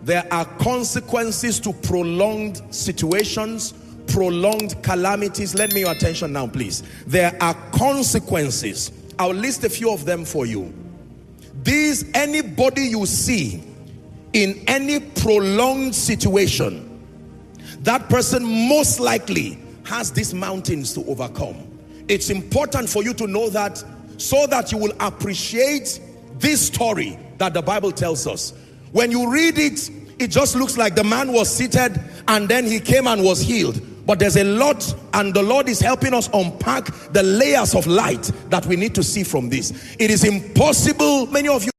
There are consequences to prolonged situations, prolonged calamities. Let me your attention now, please. There are consequences. I'll list a few of them for you. Anybody you see in any prolonged situation, that person most likely has these mountains to overcome. It's important for you to know that, so that you will appreciate this story that the Bible tells us. When you read it, it just looks like the man was seated and then he came and was healed. But there's a lot, and the Lord is helping us unpack the layers of light that we need to see from this. It is impossible. Many of you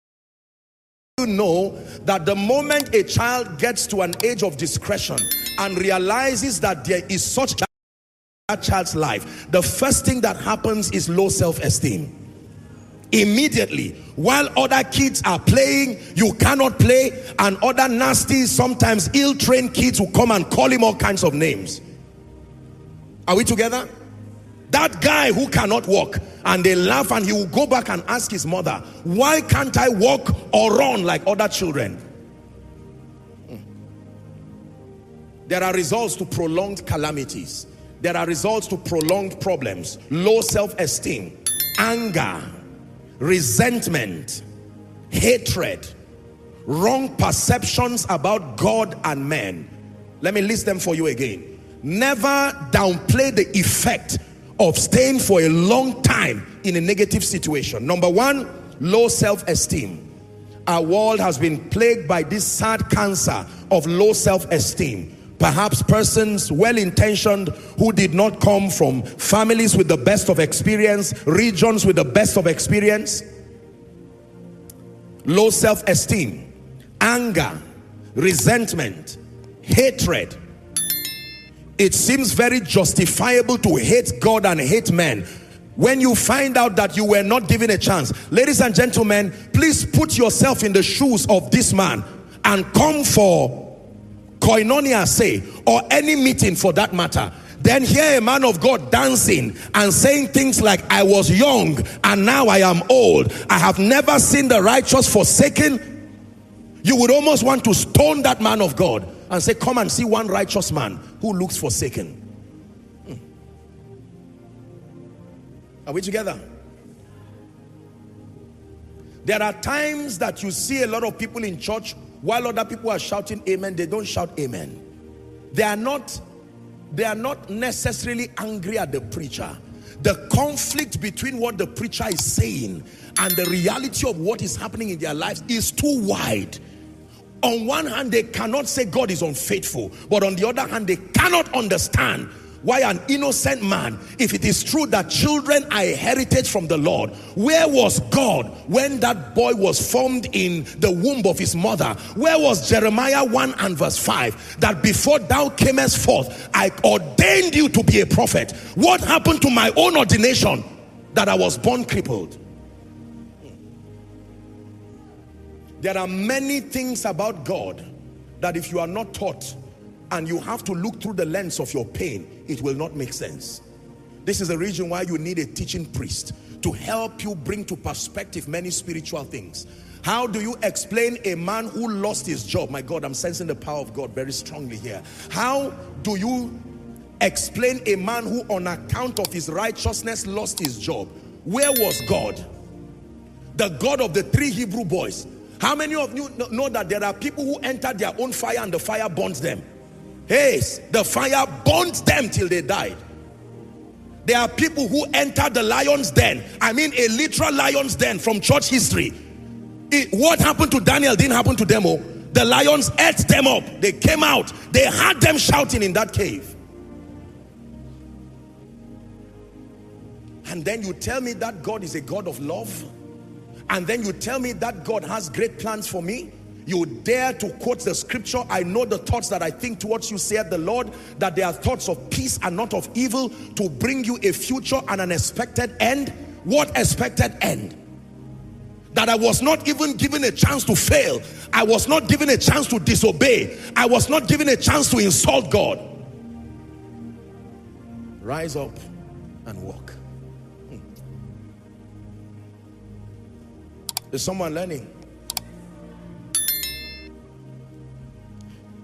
know that the moment a child gets to an age of discretion and realizes that there is such that child's life, the first thing that happens is low self-esteem. Immediately, while other kids are playing, you cannot play, and other nasty, sometimes ill-trained kids will come and call him all kinds of names. Are we together? That guy who cannot walk, and they laugh, and he will go back and ask his mother, why can't I walk or run like other children? There are results to prolonged calamities. There are results to prolonged problems. Low self-esteem, anger, resentment, hatred, wrong perceptions about God and men. Let me list them for you again. Never downplay the effect of staying for a long time in a negative situation. Number one, low self-esteem. Our world has been plagued by this sad cancer of low self-esteem. Perhaps persons well-intentioned who did not come from families with the best of experience, regions with the best of experience. Low self-esteem, anger, resentment, hatred. It seems very justifiable to hate God and hate men when you find out that you were not given a chance. Ladies and gentlemen, please put yourself in the shoes of this man and come for koinonia, say, or any meeting for that matter. Then hear a man of God dancing and saying things like, I was young and now I am old. I have never seen the righteous forsaken. You would almost want to stone that man of God and say, come and see one righteous man who looks forsaken. Are we together? There are times that you see a lot of people in church, while other people are shouting amen, they don't shout amen. They are not necessarily angry at the preacher. The conflict between what the preacher is saying and the reality of what is happening in their lives is too wide. On one hand, they cannot say God is unfaithful, but on the other hand, they cannot understand why an innocent man, if it is true that children are a heritage from the Lord, where was God when that boy was formed in the womb of his mother? Where was Jeremiah 1 and verse 5? That before thou camest forth, I ordained you to be a prophet. What happened to my own ordination that I was born crippled? There are many things about God that if you are not taught and you have to look through the lens of your pain, it will not make sense. This is the reason why you need a teaching priest to help you bring to perspective many spiritual things. How do you explain a man who lost his job? My God, I'm sensing the power of God very strongly here. How do you explain a man who on account of his righteousness lost his job? Where was God? The God of the 3 Hebrew boys. How many of you know that there are people who entered their own fire and the fire burnt them? Hey, the fire burnt them till they died. There are people who entered the lion's den. I mean a literal lion's den from church history. What happened to Daniel didn't happen to them. Oh, the lions ate them up. They came out. They had them shouting in that cave. And then you tell me that God is a God of love? And then you tell me that God has great plans for me? You dare to quote the scripture, I know the thoughts that I think towards you, saith the Lord, that they are thoughts of peace and not of evil, to bring you a future and an expected end. What expected end? That I was not even given a chance to fail. I was not given a chance to disobey. I was not given a chance to insult God. Rise up and walk. Is someone learning?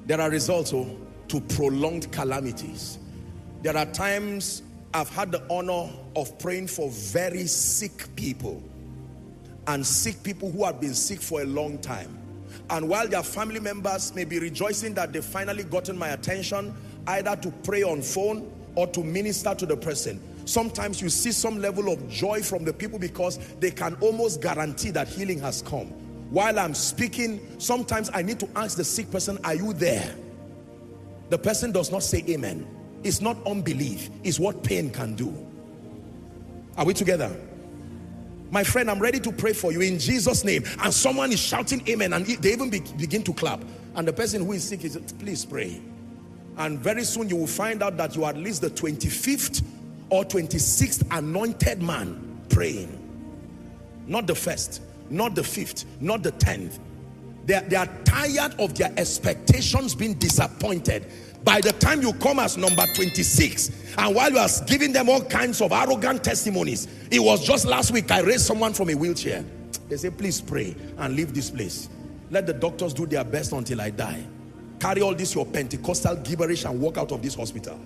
There are results to prolonged calamities. There are times I've had the honor of praying for very sick people, and sick people who have been sick for a long time. And while their family members may be rejoicing that they've finally gotten my attention, either to pray on phone or to minister to the person, sometimes you see some level of joy from the people because they can almost guarantee that healing has come. While I'm speaking, sometimes I need to ask the sick person, are you there? The person does not say amen. It's not unbelief, it's what pain can do. Are we together? My friend, I'm ready to pray for you in Jesus' name. And someone is shouting amen, and they even begin to clap. And the person who is sick is, please pray. And very soon you will find out that you are at least the 25th or 26th anointed man praying. Not the first, not the 5th, not the 10th. They are tired of their expectations being disappointed. By the time you come as number 26, and while you are giving them all kinds of arrogant testimonies, it was just last week I raised someone from a wheelchair. They say, please pray and leave this place. Let the doctors do their best until I die. Carry all this your Pentecostal gibberish and walk out of this hospital.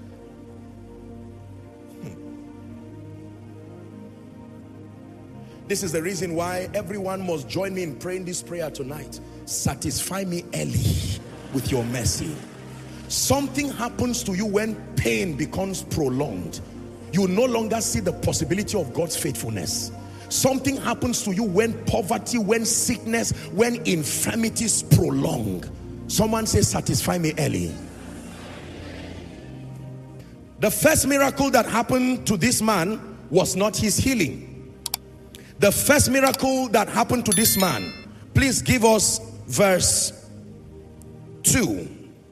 This is the reason why everyone must join me in praying this prayer tonight. Satisfy me early with your mercy. Something happens to you when pain becomes prolonged. You no longer see the possibility of God's faithfulness. Something happens to you when poverty, when sickness, when infirmities prolong. Someone says, satisfy me early. The first miracle that happened to this man was not his healing. The first miracle that happened to this man, please give us verse 2.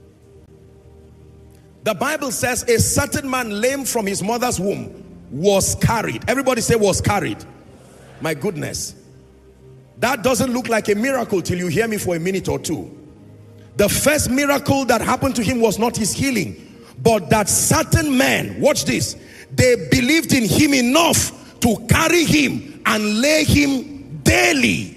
The Bible says a certain man lame from his mother's womb was carried. Everybody say was carried. My goodness. That doesn't look like a miracle till you hear me for a minute or two. The first miracle that happened to him was not his healing, but that certain men, watch this, they believed in him enough to carry him and lay him daily,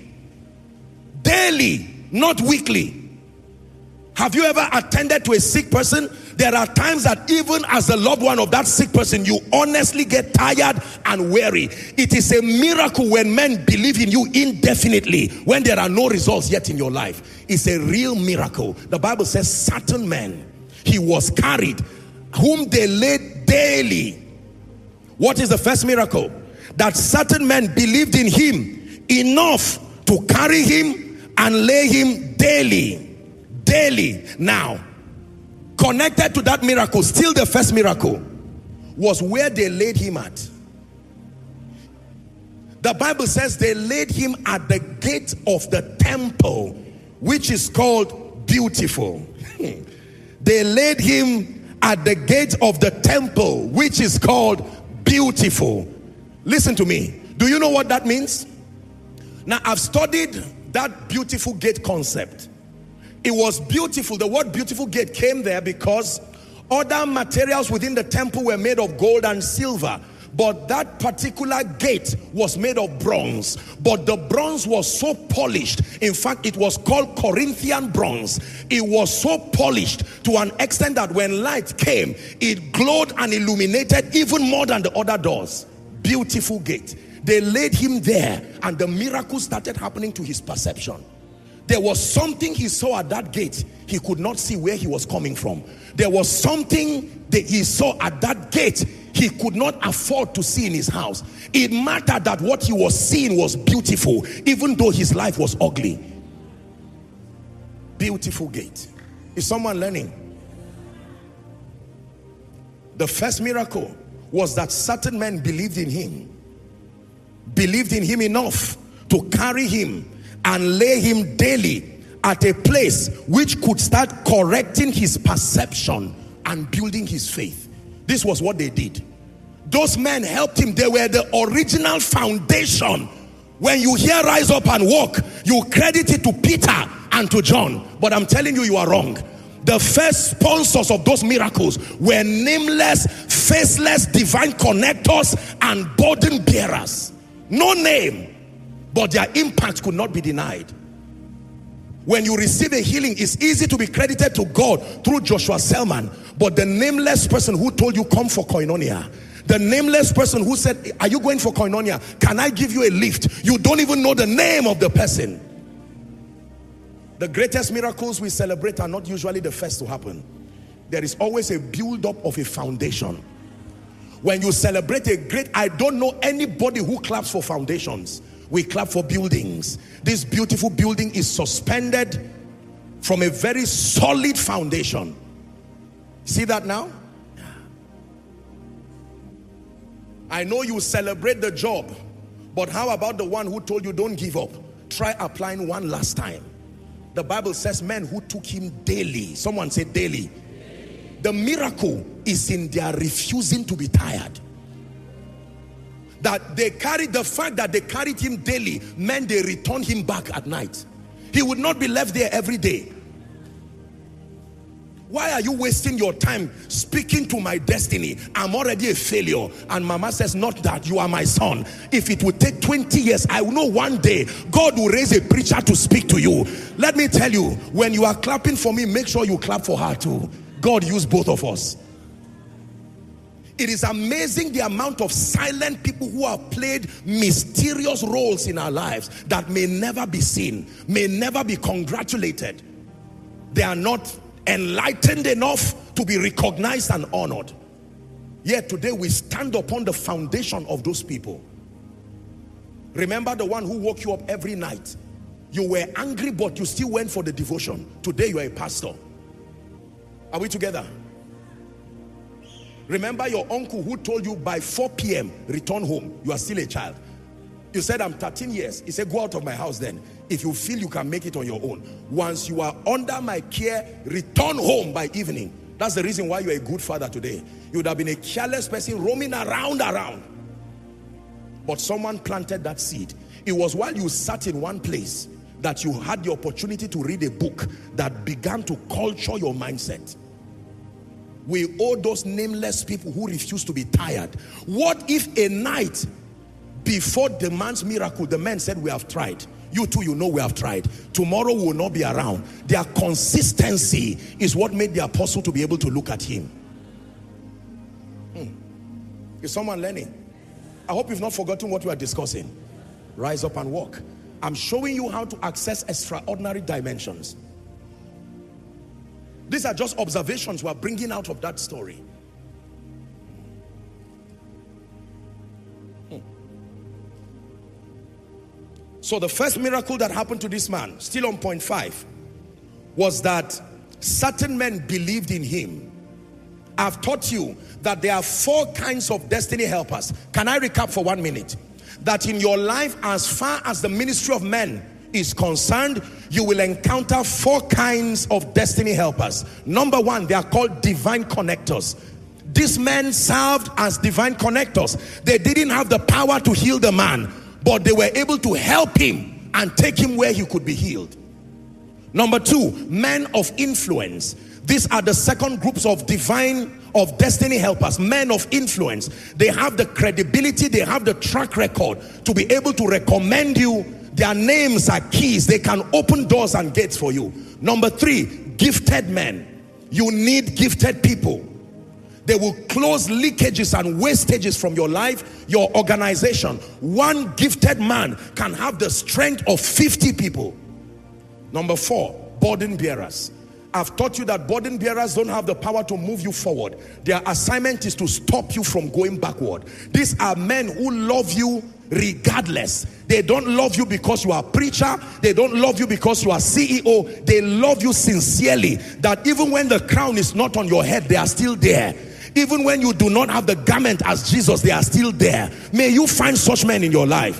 not weekly. Have you ever attended to a sick person? There are times that even as the loved one of that sick person, you honestly get tired and weary. It is a miracle when men believe in you indefinitely, when there are no results yet in your life. It's a real miracle. The Bible says certain men, he was carried, whom they laid daily. What is the first miracle? That certain men believed in him enough to carry him and lay him daily. Now, connected to that miracle, still the first miracle, was where they laid him at. The Bible says they laid him at the gate of the temple, which is called Beautiful. They laid him at the gate of the temple, which is called Beautiful. Listen to me. Do you know what that means? Now, I've studied that beautiful gate concept. It was beautiful. The word beautiful gate came there because other materials within the temple were made of gold and silver, but that particular gate was made of bronze. But the bronze was so polished. In fact, it was called Corinthian bronze. It was so polished to an extent that when light came, it glowed and illuminated even more than the other doors. Beautiful gate. They laid him there, and the miracle started happening to his perception. There was something he saw at that gate. He could not see where he was coming from. There was something that he saw at that gate he could not afford to see in his house. It mattered that what he was seeing was beautiful, even though his life was ugly. Beautiful gate. Is someone learning? The first miracle was that certain men believed in him enough to carry him and lay him daily at a place which could start correcting his perception and building his faith. This was what they did. Those men helped him. They were the original foundation. When you hear rise up and walk, you credit it to Peter and to John. But I'm telling you, you are wrong. The first sponsors of those miracles were nameless, faceless divine connectors and burden bearers. No name, but their impact could not be denied. When you receive a healing, it's easy to be credited to God through Joshua Selman. But the nameless person who told you come for koinonia, the nameless person who said, are you going for koinonia? Can I give you a lift? You don't even know the name of the person. The greatest miracles we celebrate are not usually the first to happen. There is always a build-up of a foundation. When you celebrate a great, I don't know anybody who claps for foundations. We clap for buildings. This beautiful building is suspended from a very solid foundation. See that now? I know you celebrate the job, but how about the one who told you don't give up? Try applying one last time. The Bible says men who took him daily. Someone say daily. The miracle is in their refusing to be tired. That they carried, the fact that they carried him daily meant they returned him back at night. He would not be left there every day. Why are you wasting your time speaking to my destiny? I'm already a failure. And mama says, not that, you are my son. If it would take 20 years, I will know one day God will raise a preacher to speak to you. Let me tell you, when you are clapping for me, make sure you clap for her too. God used both of us. It is amazing the amount of silent people who have played mysterious roles in our lives that may never be seen, may never be congratulated. They are not enlightened enough to be recognized and honored. Yet today we stand upon the foundation of those people. Remember the one who woke you up every night. You were angry, but you still went for the devotion. Today you are a pastor. Are we together? Remember your uncle who told you by 4 p.m. return home. You are still a child. You said, I'm 13 years. He said, go out of my house then. If you feel you can make it on your own. Once you are under my care, return home by evening. That's the reason why you're a good father today. You would have been a careless person roaming around. But someone planted that seed. It was while you sat in one place that you had the opportunity to read a book that began to culture your mindset. We owe those nameless people who refuse to be tired. What if a night before the man's miracle, the man said, we have tried. You too, you know we have tried. Tomorrow we will not be around. Their consistency is what made the apostle to be able to look at him. Is someone learning? I hope you've not forgotten what we are discussing. Rise up and walk. I'm showing you how to access extraordinary dimensions. These are just observations we are bringing out of that story. So the first miracle that happened to this man, still on point 5, was that certain men believed in him. I've taught you that there are 4 kinds of destiny helpers. Can I recap for 1 minute? That in your life, as far as the ministry of men is concerned, you will encounter 4 kinds of destiny helpers. Number 1, they are called divine connectors. These men served as divine connectors. They didn't have the power to heal the man, but they were able to help him and take him where he could be healed. Number 2, men of influence. These are the second groups of destiny helpers, men of influence. They have the credibility, they have the track record to be able to recommend you. Their names are keys. They can open doors and gates for you. Number 3, gifted men. You need gifted people. They will close leakages and wastages from your life, your organization. One gifted man can have the strength of 50 people. Number 4, burden bearers. I've taught you that burden bearers don't have the power to move you forward. Their assignment is to stop you from going backward. These are men who love you regardless. They don't love you because you are a preacher. They don't love you because you are CEO. They love you sincerely, that even when the crown is not on your head, they are still there. Even when you do not have the garment as Jesus, they are still there. May you find such men in your life.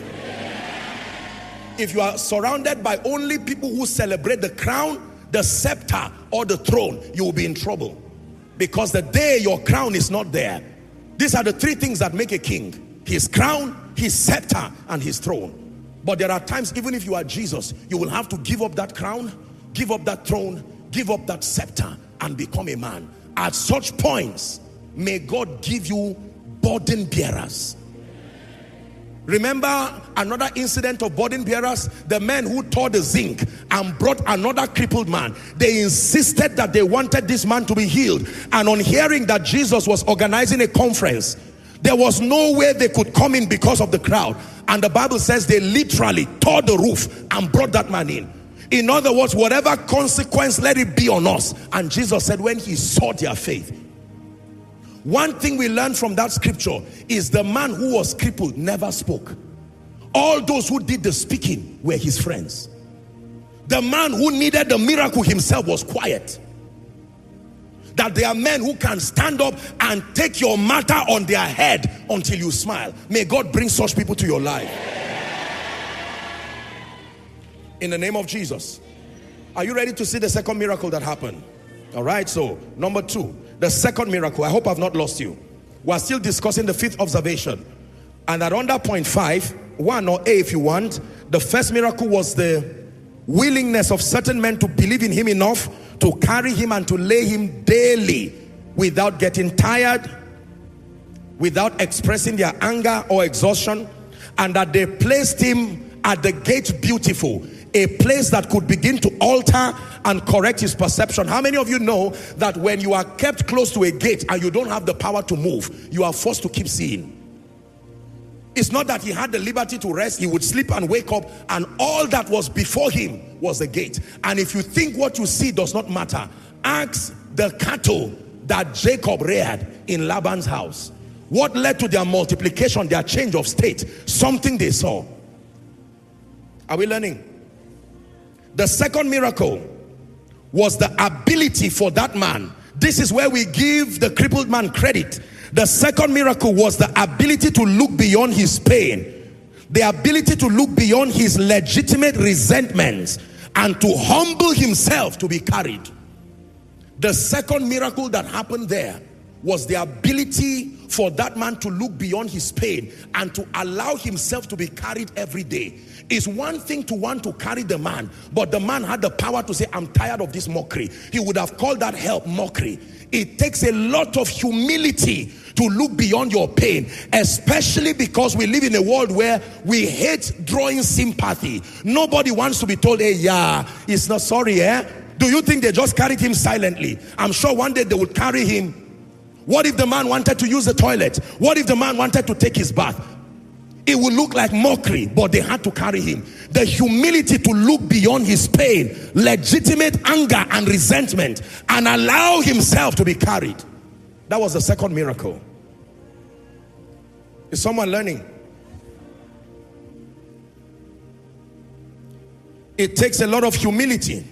If you are surrounded by only people who celebrate the crown, the scepter, or the throne, you will be in trouble. Because the day your crown is not there, these are the 3 things that make a king: his crown, his scepter, and his throne. But there are times, even if you are Jesus, you will have to give up that crown, give up that throne, give up that scepter, and become a man. At such points, may God give you burden bearers. Remember another incident of burden bearers? The men who tore the zinc and brought another crippled man. They insisted that they wanted this man to be healed. And on hearing that Jesus was organizing a conference, there was no way they could come in because of the crowd. And the Bible says they literally tore the roof and brought that man in. In other words, whatever consequence, let it be on us. And Jesus said when he saw their faith. One thing we learned from that scripture is the man who was crippled never spoke. All those who did the speaking were his friends. The man who needed the miracle himself was quiet. That there are men who can stand up and take your matter on their head until you smile. May God bring such people to your life. In the name of Jesus. Are you ready to see the second miracle that happened? All right, so number 2. The second miracle. I hope I've not lost you. We're still discussing the fifth observation. And at under point 5, 1 or A if you want, the first miracle was the willingness of certain men to believe in him enough to carry him and to lay him daily without getting tired, without expressing their anger or exhaustion, and that they placed him at the gate beautiful, a place that could begin to alter and correct his perception. How many of you know that when you are kept close to a gate and you don't have the power to move, you are forced to keep seeing? It's not that he had the liberty to rest. He would sleep and wake up, and all that was before him was the gate. And if you think what you see does not matter, ask the cattle that Jacob reared in Laban's house. What led to their multiplication, their change of state? Something they saw. Are we learning? The second miracle was the ability for that man. This is where we give the crippled man credit. The second miracle was the ability to look beyond his pain, the ability to look beyond his legitimate resentments and to humble himself to be carried. The second miracle that happened there was the ability for that man to look beyond his pain and to allow himself to be carried every day. It's one thing to want to carry the man, but the man had the power to say, I'm tired of this mockery. He would have called that help mockery. It takes a lot of humility to look beyond your pain, especially because we live in a world where we hate drawing sympathy. Nobody wants to be told, hey, yeah, it's not sorry, eh? Do you think they just carried him silently? I'm sure one day they would carry him. What if the man wanted to use the toilet? What if the man wanted to take his bath? It would look like mockery, but they had to carry him. The humility to look beyond his pain, legitimate anger and resentment, and allow himself to be carried. That was the second miracle. Is someone learning? It takes a lot of humility.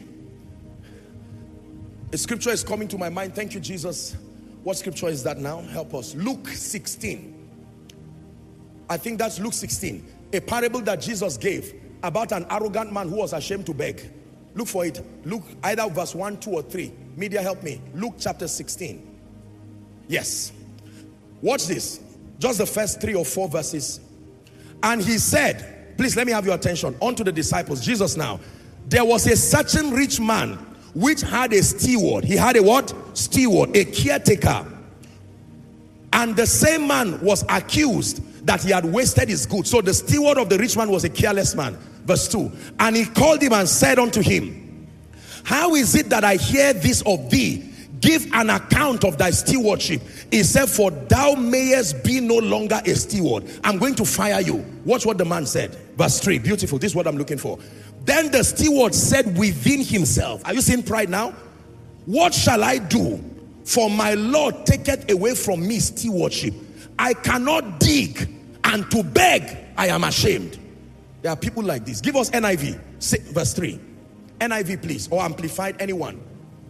A scripture is coming to my mind. Thank you, Jesus. What scripture is that now? Help us. Luke 16. I think that's Luke 16. A parable that Jesus gave about an arrogant man who was ashamed to beg. Look for it. Luke, either verse 1, 2, or 3. Media, help me. Luke chapter 16. Yes. Watch this. Just the first 3 or 4 verses. And he said, please let me have your attention. On to the disciples. Jesus now. There was a certain rich man which had a steward. He had a what? Steward. A caretaker. And the same man was accused that he had wasted his goods. So the steward of the rich man was a careless man. Verse 2. And he called him and said unto him, how is it that I hear this of thee? Give an account of thy stewardship. He said, for thou mayest be no longer a steward. I'm going to fire you. Watch what the man said. Verse 3. Beautiful. This is what I'm looking for. Then the steward said within himself. Are you seeing pride now? What shall I do? For my Lord taketh away from me stewardship. I cannot dig, and to beg I am ashamed. There are people like this. Give us NIV, verse 3. NIV please, or Amplified, anyone.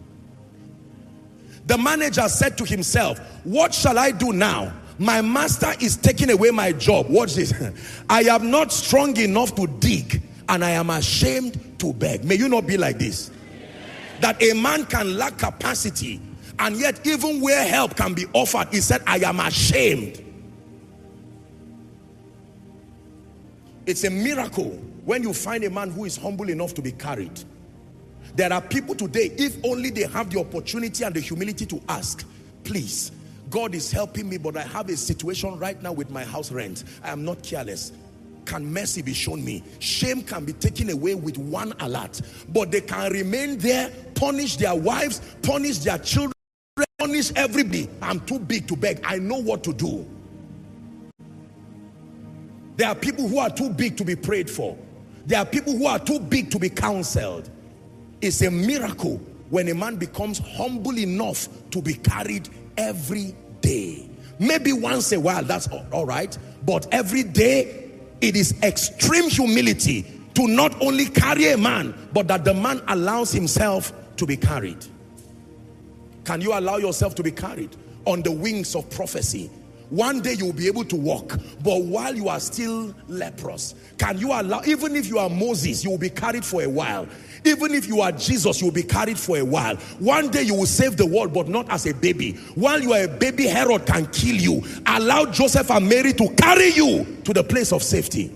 The manager said to himself, what shall I do now? My master is taking away my job. Watch this. I am not strong enough to dig, and I am ashamed to beg. May you not be like this. That a man can lack capacity, and yet even where help can be offered, he said, I am ashamed. It's a miracle when you find a man who is humble enough to be carried. There are people today, if only they have the opportunity and the humility to ask, please, God is helping me, but I have a situation right now with my house rent. I am not careless. can mercy be shown me. Shame can be taken away with one alert. But they can remain there, punish their wives, punish their children, punish everybody. I'm too big to beg. I know what to do. There are people who are too big to be prayed for. There are people who are too big to be counseled. It's a miracle when a man becomes humble enough to be carried every day. Maybe once a while, that's all right. But every day, it is extreme humility to not only carry a man, but that the man allows himself to be carried. Can you allow yourself to be carried on the wings of prophecy? One day you will be able to walk, but while you are still leprous, can you allow, even if you are Moses, you will be carried for a while. Even if you are Jesus, you will be carried for a while. One day you will save the world, but not as a baby. While you are a baby, Herod can kill you. Allow Joseph and Mary to carry you to the place of safety.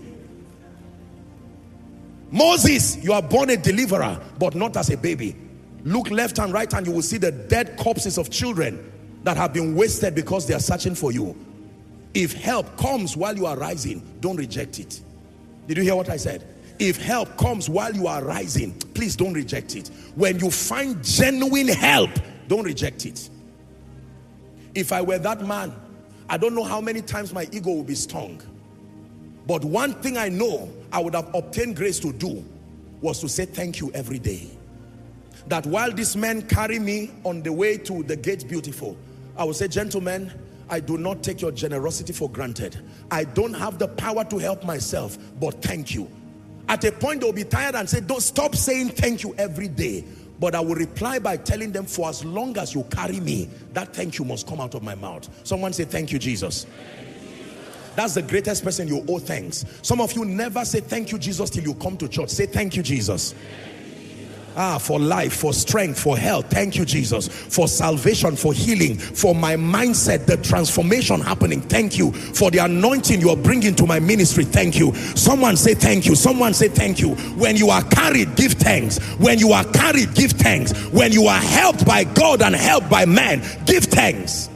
Moses, you are born a deliverer, but not as a baby. Look left and right and you will see the dead corpses of children that have been wasted because they are searching for you. If help comes while you are rising, don't reject it. Did you hear what I said? If help comes while you are rising, please don't reject it. When you find genuine help, don't reject it. If I were that man, I don't know how many times my ego will be stung. But one thing I know I would have obtained grace to do was to say thank you every day. That while these men carry me on the way to the Gate Beautiful, I will say, gentlemen, I do not take your generosity for granted. I don't have the power to help myself, but thank you. At a point they'll be tired and say, don't stop saying thank you every day. But I will reply by telling them, for as long as you carry me, that thank you must come out of my mouth. Someone say, thank you, Jesus. That's the greatest person you owe thanks. Some of you never say thank you, Jesus, till you come to church. Say thank you, Jesus. For life, for strength, for health, thank you, Jesus. For salvation, for healing, for my mindset, the transformation happening, thank you. For the anointing you are bringing to my ministry, thank you. Someone say thank you. Someone say thank you. When you are carried, give thanks. When you are carried, give thanks. When you are helped by God and helped by man, give thanks.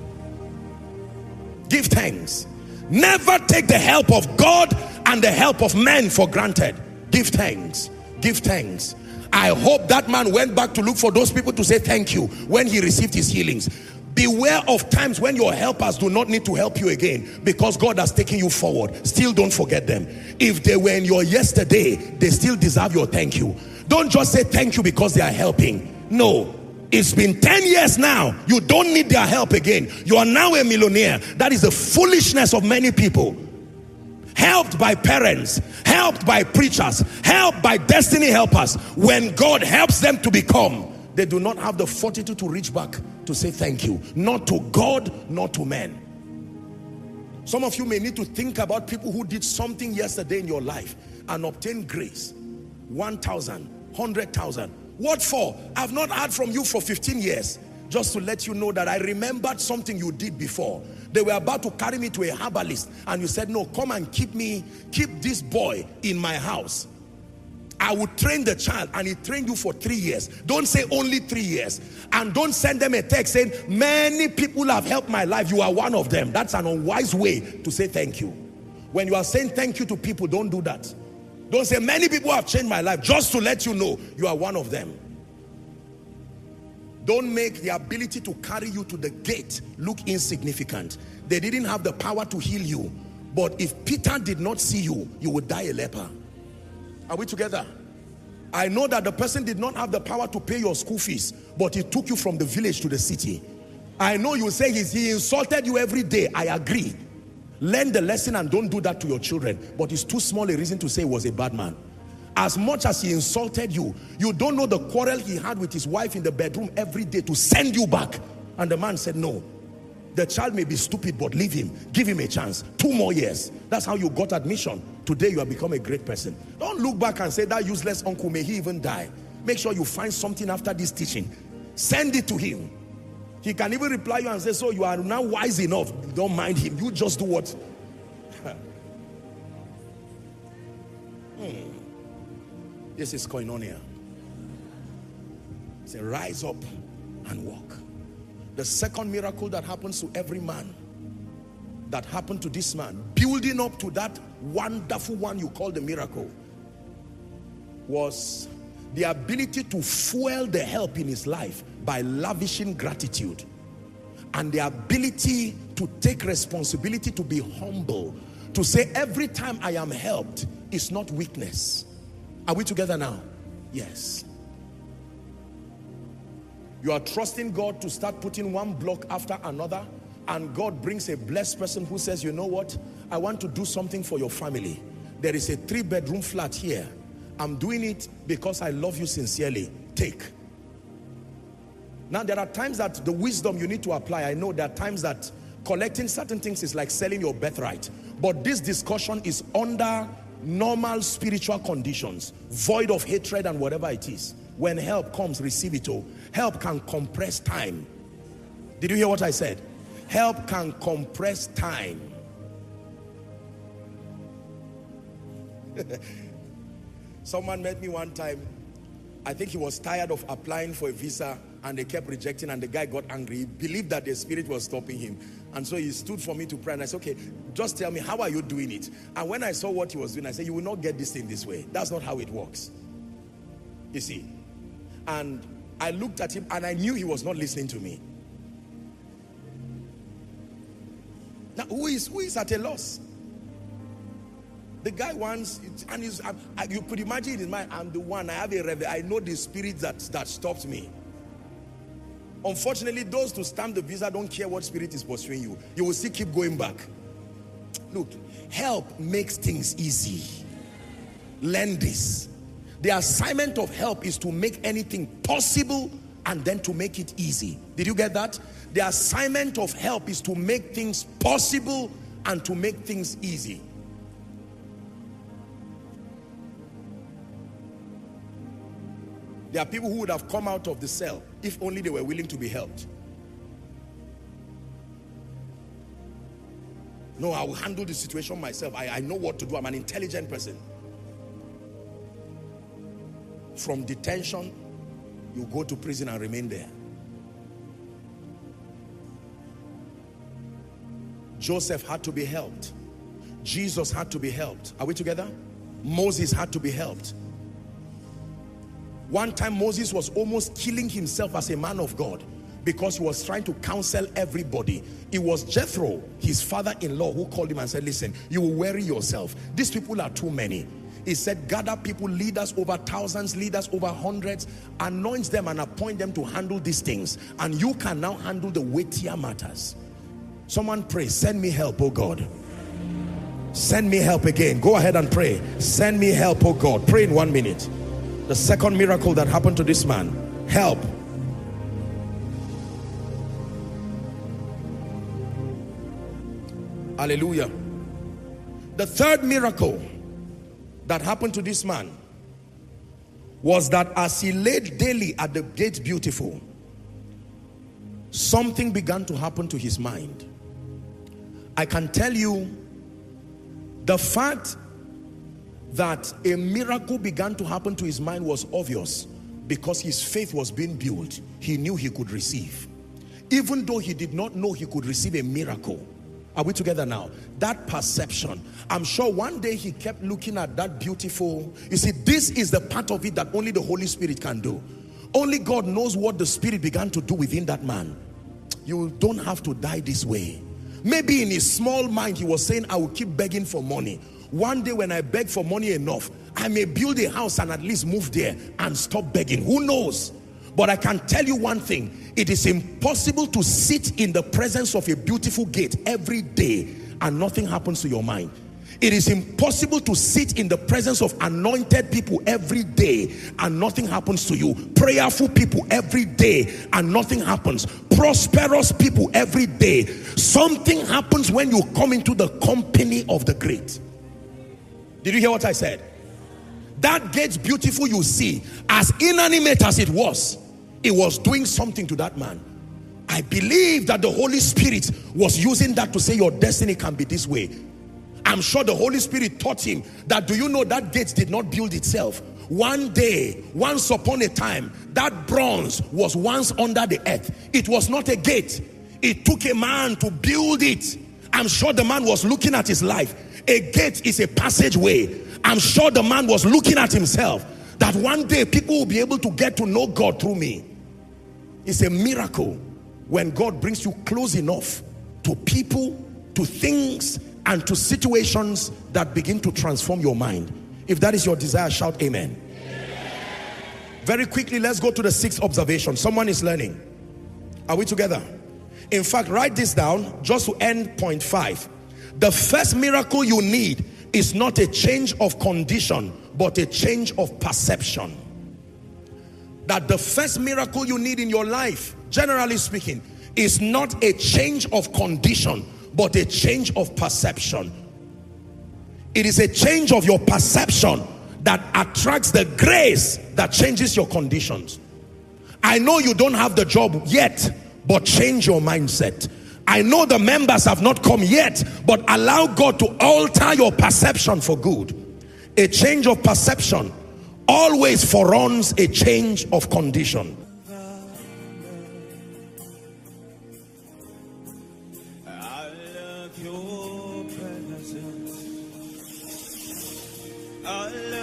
Give thanks. Never take the help of God and the help of men for granted. Give thanks. Give thanks. I hope that man went back to look for those people to say thank you when he received his healings. Beware of times when your helpers do not need to help you again because God has taken you forward. Still don't forget them. If they were in your yesterday, they still deserve your thank you. Don't just say thank you because they are helping. No. It's been 10 years now. You don't need their help again. You are now a millionaire. That is the foolishness of many people. Helped by parents, helped by preachers, helped by destiny helpers. When God helps them to become, they do not have the fortitude to reach back to say thank you. Not to God, not to men. Some of you may need to think about people who did something yesterday in your life and obtain grace. 1,000, 100,000. What for? I've not heard from you for 15 years. Just to let you know that I remembered something you did before. They were about to carry me to a herbalist and you said, no, come and keep this boy in my house. I will train the child, and he trained you for 3 years. Don't say only 3 years. And don't send them a text saying, many people have helped my life. You are one of them. That's an unwise way to say thank you. When you are saying thank you to people, don't do that. Don't say many people have changed my life, just to let you know you are one of them. Don't make the ability to carry you to the gate look insignificant. They didn't have the power to heal you. But if Peter did not see you, you would die a leper. Are we together? I know that the person did not have the power to pay your school fees, but he took you from the village to the city. I know you say he insulted you every day. I agree. Learn the lesson and don't do that to your children. But it's too small a reason to say he was a bad man. As much as he insulted you, you don't know the quarrel he had with his wife in the bedroom every day to send you back. And the man said, no, the child may be stupid, but leave him. Give him a chance. 2 more years. That's how you got admission. Today you have become a great person. Don't look back and say, that useless uncle, may he even die. Make sure you find something after this teaching. Send it to him. He can even reply you and say, so you are now wise enough. Don't mind him. You just do what? This is koinonia. Say, rise up and walk. The second miracle that happens to every man that happened to this man, building up to that wonderful one you call the miracle, was the ability to fuel the help in his life by lavishing gratitude, and the ability to take responsibility, to be humble, to say every time I am helped is not weakness. Are we together now? Yes. You are trusting God to start putting one block after another, and God brings a blessed person who says, you know what, I want to do something for your family. There is a 3-bedroom flat here. I'm doing it because I love you sincerely. Take. Now there are times that the wisdom you need to apply. I know there are times that collecting certain things is like selling your birthright. But this discussion is under normal spiritual conditions, void of hatred and whatever it is. When help comes, receive it all. Help can compress time. Did you hear what I said? Help can compress time. Someone met me one time. I think he was tired of applying for a visa and they kept rejecting, and the guy got angry. He believed that the spirit was stopping him. And so he stood for me to pray, and I said, okay, just tell me, how are you doing it? And when I saw what he was doing, I said, you will not get this thing this way. That's not how it works. You see? And I looked at him and I knew he was not listening to me. Now, who is at a loss? The guy wants, and you could imagine in his mind, I'm the one, I have a revelation, I know the spirit that stopped me. Unfortunately, those to stamp the visa don't care what spirit is pursuing you. You will still keep going back. Look, help makes things easy. Learn this. The assignment of help is to make anything possible and then to make it easy. Did you get that? The assignment of help is to make things possible and to make things easy. There are people who would have come out of the cell if only they were willing to be helped. No, I will handle the situation myself. I know what to do. I'm an intelligent person. From detention, you go to prison and remain there. Joseph had to be helped. Jesus had to be helped. Are we together? Moses had to be helped. One time Moses was almost killing himself as a man of God because he was trying to counsel everybody. It was Jethro, his father-in-law, who called him and said, listen, you will worry yourself. These people are too many. He said, gather people, leaders over thousands, leaders over hundreds, anoint them and appoint them to handle these things. And you can now handle the weightier matters. Someone pray, send me help, oh God. Send me help again. Go ahead and pray. Send me help, oh God. Pray in 1 minute. The second miracle that happened to this man, help. Hallelujah. The third miracle that happened to this man was that as he laid daily at the gate beautiful, something began to happen to his mind. I can tell you, the fact that a miracle began to happen to his mind was obvious because his faith was being built. He knew he could receive. Even though he did not know he could receive a miracle. Are we together now? That perception. I'm sure one day he kept looking at that beautiful. You see, this is the part of it that only the Holy Spirit can do. Only God knows what the Spirit began to do within that man. You don't have to die this way. Maybe in his small mind he was saying, I will keep begging for money. One day when I beg for money enough, I may build a house and at least move there and stop begging. Who knows? But I can tell you one thing. It is impossible to sit in the presence of a beautiful gate every day and nothing happens to your mind. It is impossible to sit in the presence of anointed people every day and nothing happens to you. Prayerful people every day and nothing happens. Prosperous people every day. Something happens when you come into the company of the great. Did you hear what I said? That gate beautiful you see, as inanimate as it was doing something to that man. I believe that the Holy Spirit was using that to say your destiny can be this way. I'm sure the Holy Spirit taught him that, do you know that gate did not build itself? One day, once upon a time, that bronze was once under the earth. It was not a gate. It took a man to build it. I'm sure the man was looking at his life. A gate is a passageway. I'm sure the man was looking at himself, that one day people will be able to get to know God through me. It's a miracle when God brings you close enough to people, to things, and to situations that begin to transform your mind. If that is your desire, shout amen. Very quickly, let's go to the sixth observation. Someone is learning. Are we together? In fact, write this down just to end point 5. The first miracle you need is not a change of condition, but a change of perception. That the first miracle you need in your life, generally speaking, is not a change of condition, but a change of perception. It is a change of your perception that attracts the grace that changes your conditions. I know you don't have the job yet, but change your mindset. I know the members have not come yet, but allow God to alter your perception for good. A change of perception always foreruns a change of condition. I love your presence. I love